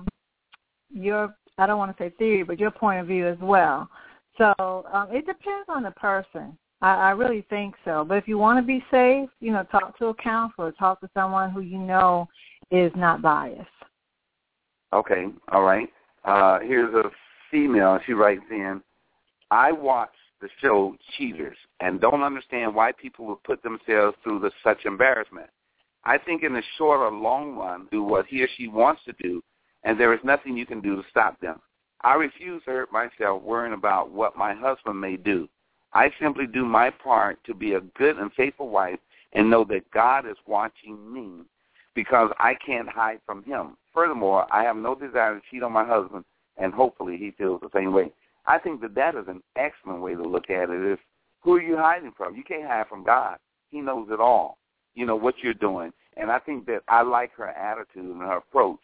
don't want to say theory, but your point of view as well. So it depends on the person. I really think so. But if you want to be safe, talk to a counselor, talk to someone who is not biased. Okay, all right. Here's a female. She writes in, I watch the show Cheaters and don't understand why people would put themselves through such embarrassment. I think in the short or long run, do what he or she wants to do, and there is nothing you can do to stop them. I refuse to hurt myself worrying about what my husband may do. I simply do my part to be a good and faithful wife and know that God is watching me because I can't hide from him. Furthermore, I have no desire to cheat on my husband, and hopefully he feels the same way. I think that is an excellent way to look at it. Is who are you hiding from? You can't hide from God. He knows it all, what you're doing. And I think that I like her attitude and her approach.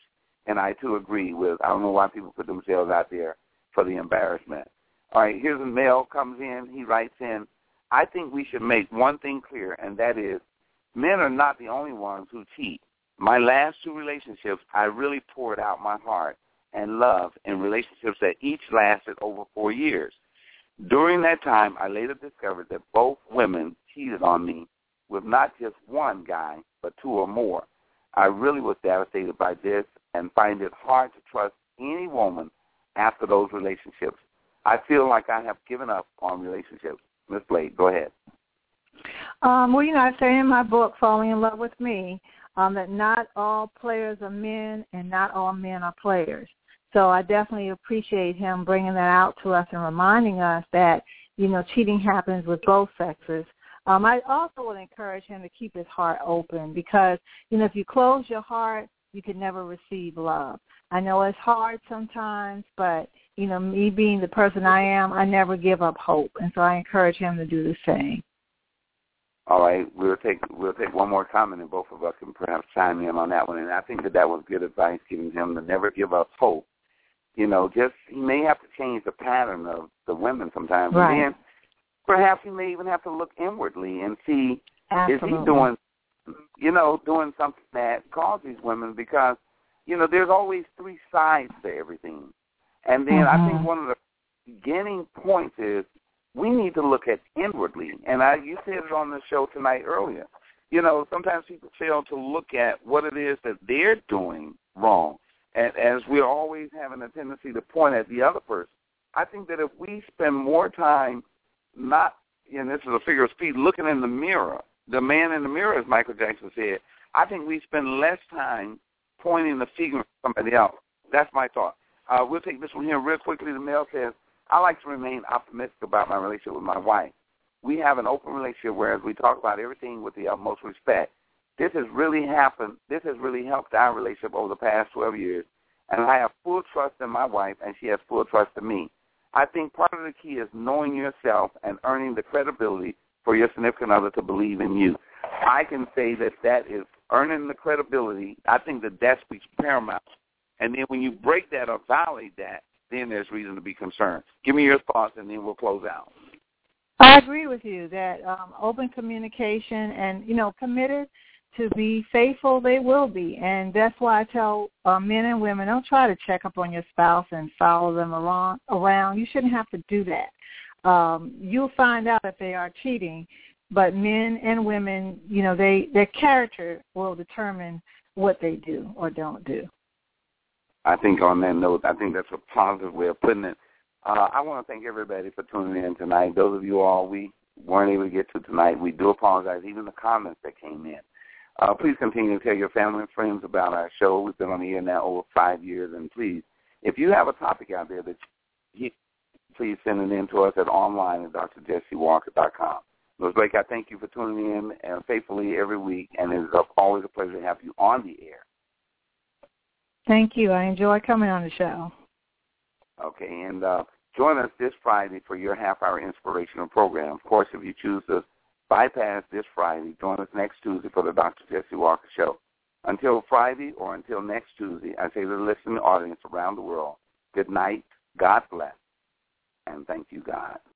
And I, too, agree with, I don't know why people put themselves out there for the embarrassment. All right, here's a mail comes in. He writes in, I think we should make one thing clear, and that is men are not the only ones who cheat. My last 2 relationships, I really poured out my heart and love in relationships that each lasted over 4 years. During that time, I later discovered that both women cheated on me with not just one guy, but 2 or more. I really was devastated by this and find it hard to trust any woman after those relationships. I feel like I have given up on relationships. Ms. Blade, go ahead. Well, I say in my book, Falling in Love with Me, that not all players are men and not all men are players. So I definitely appreciate him bringing that out to us and reminding us that, cheating happens with both sexes. I also would encourage him to keep his heart open because, if you close your heart, you can never receive love. I know it's hard sometimes, but, me being the person I am, I never give up hope. And so I encourage him to do the same. All right, we'll take one more comment, and both of us can perhaps chime in on that one. And I think that was good advice, giving him to never give up hope. He may have to change the pattern of the women sometimes. Right. And then perhaps he may even have to look inwardly and see, Absolutely. Is he doing something that causes these women, because, there's always 3 sides to everything. And then I think one of the beginning points is we need to look at inwardly. And you said it on the show tonight earlier. Sometimes people fail to look at what it is that they're doing wrong. And as we're always having a tendency to point at the other person, I think that if we spend more time not, and this is a figure of speech, looking in the mirror, the man in the mirror, as Michael Jackson said, I think we spend less time pointing the finger at somebody else. That's my thought. We'll take this one here real quickly. The mail says, I like to remain optimistic about my relationship with my wife. We have an open relationship, whereas we talk about everything with the utmost respect. This has really happened. This has really helped our relationship over the past 12 years, and I have full trust in my wife, and she has full trust in me. I think part of the key is knowing yourself and earning the credibility for your significant other to believe in you. I can say that is earning the credibility. I think that speaks paramount. And then when you break that or violate that, then there's reason to be concerned. Give me your thoughts, and then we'll close out. I agree with you that open communication and, committed to be faithful, they will be. And that's why I tell men and women, don't try to check up on your spouse and follow them around. You shouldn't have to do that. You'll find out if they are cheating. But men and women, their character will determine what they do or don't do. I think on that note, I think that's a positive way of putting it. I want to thank everybody for tuning in tonight. Those of you all we weren't able to get to tonight, we do apologize, even the comments that came in. Please continue to tell your family and friends about our show. We've been on the air now over 5 years, and please, if you have a topic out there that please send it in to us at online at drjessewalker.com. Ms. Blake, I thank you for tuning in and faithfully every week, and it is always a pleasure to have you on the air. Thank you. I enjoy coming on the show. Okay, and join us this Friday for your half-hour inspirational program. Of course, if you choose to bypass this Friday, join us next Tuesday for the Dr. Jesse Walker Show. Until Friday or until next Tuesday, I say to the listening audience around the world, good night, God bless, and thank you, God.